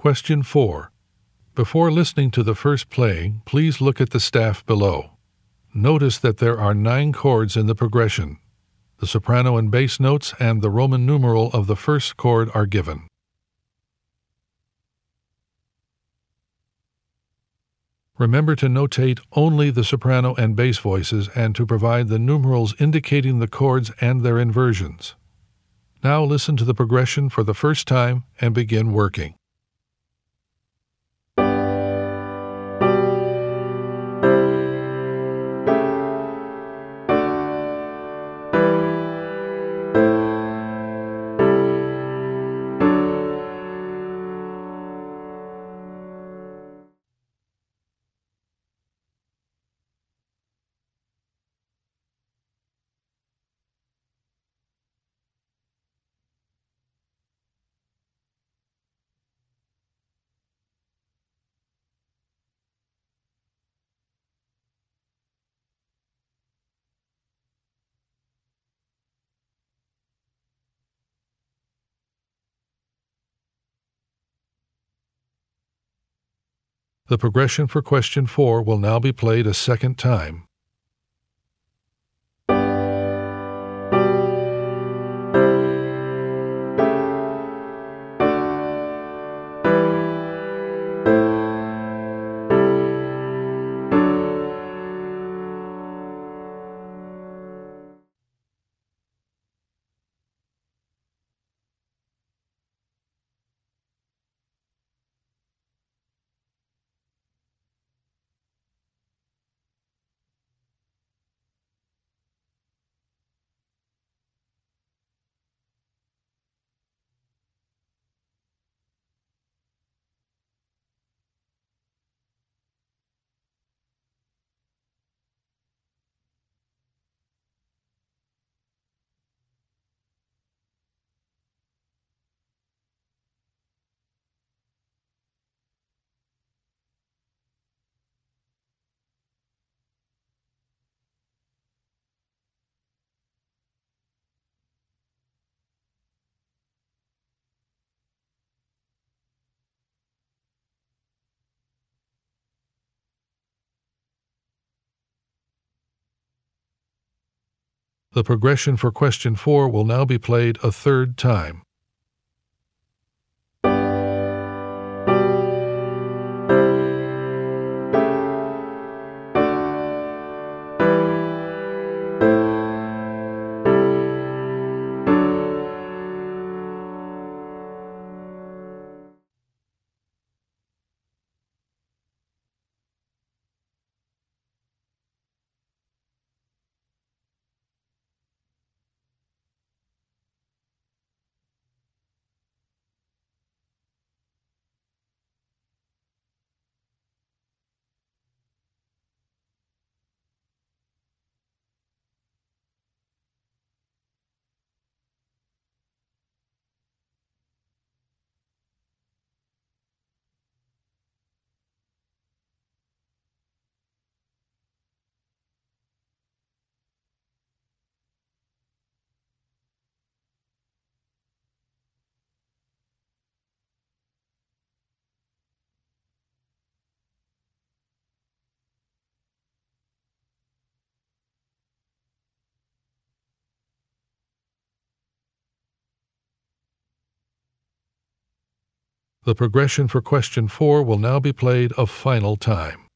Question 4. Before listening to the first playing, please look at the staff below. Notice that there are 9 chords in the progression. The soprano and bass notes and the Roman numeral of the first chord are given. Remember to notate only the soprano and bass voices and to provide the numerals indicating the chords and their inversions. Now listen to the progression for the first time and begin working. The progression for question 4 will now be played a second time. The progression for question 4 will now be played a third time. The progression for question 4 will now be played a final time.